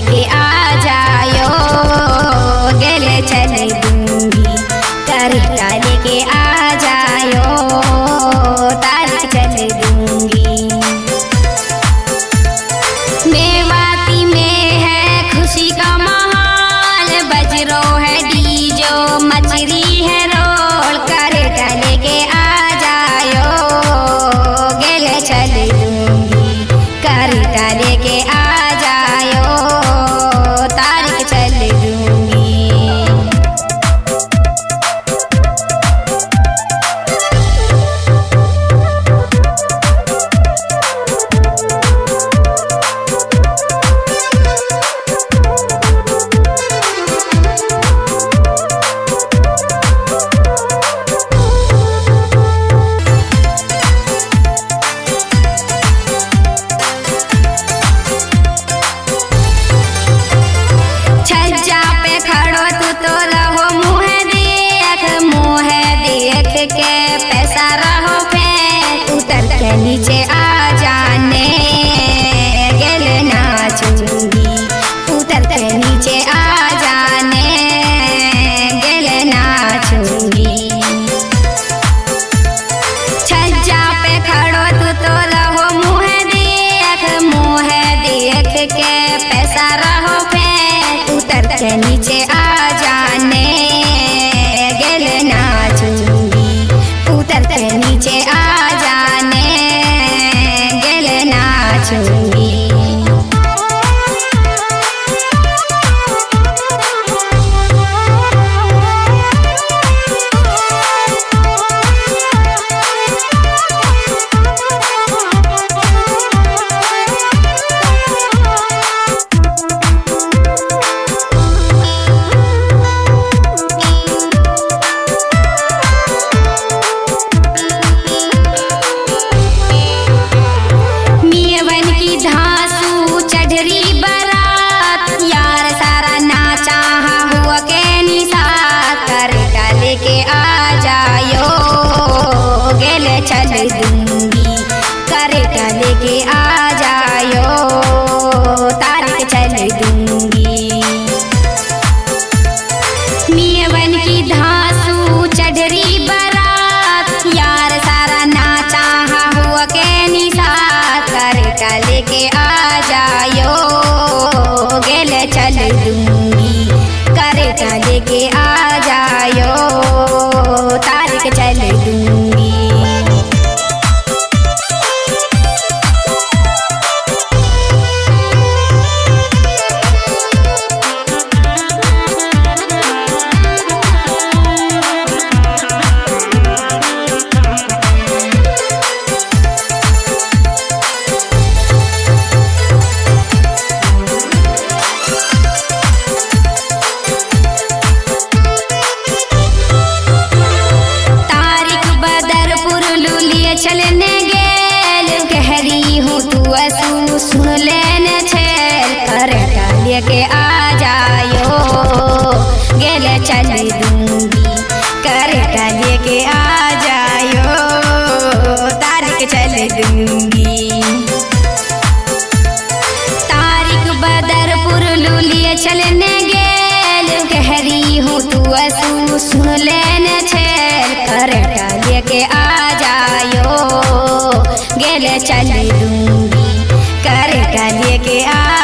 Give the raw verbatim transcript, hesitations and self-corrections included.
लेके आ जायो, गेले चल दूंगी करता लेके आ जायो, तारीख चल दूंगी। मेवाती में है खुशी का माहौल, बजरो है डीजो मचरी है रोल, करता लेके आ जायो, गेले चल दूंगी करता लेके आ जायो, तारीख चल दूंगी। छज्जा पे खड़ो तू तो रहो मुँह देख, मुँह देख के पैसा रहो फेंक, उतर के नीचे आ जाने गेले नाचूंगी, उतर के नीचे आ जाने गेले नाचूंगी। छज्जा पे खड़ो तू तो रहो मुँह देख, मुँह देख के पैसा रहो फेंक, उतर के नीचे आ जाने गेले नाचूंगी, उतर के नीचे आ जाने गेले नाचूंगी। मियवन की धांसू चढ़री बारात, यार सारा नाचा हुआ के निसात, करता लेके आ जायो, गेले चल दूंगी करता लेके आ जायो, तारीख चल दूंगी। मियवन की धांसू चढ़री बारात, यार सारा नाचा हुआ के निसात, करता लेके आ जायो, गेले चल दूंगी करता लेके आ जायो, तारीख चल दूंगी। चलने गेल कहरी हूँ तू असू सुन लेने छेल, करता लेके आ जायो, गेले चल दूंगी करता लेके आ जायो, तारीख चल दूंगी। तारीख बदरपुर लुलिया चलने गेल कहरी हूँ तू असू सुन लेने छेल, करता लेके आ जायो, गेले चल दूंगी करता लेके आ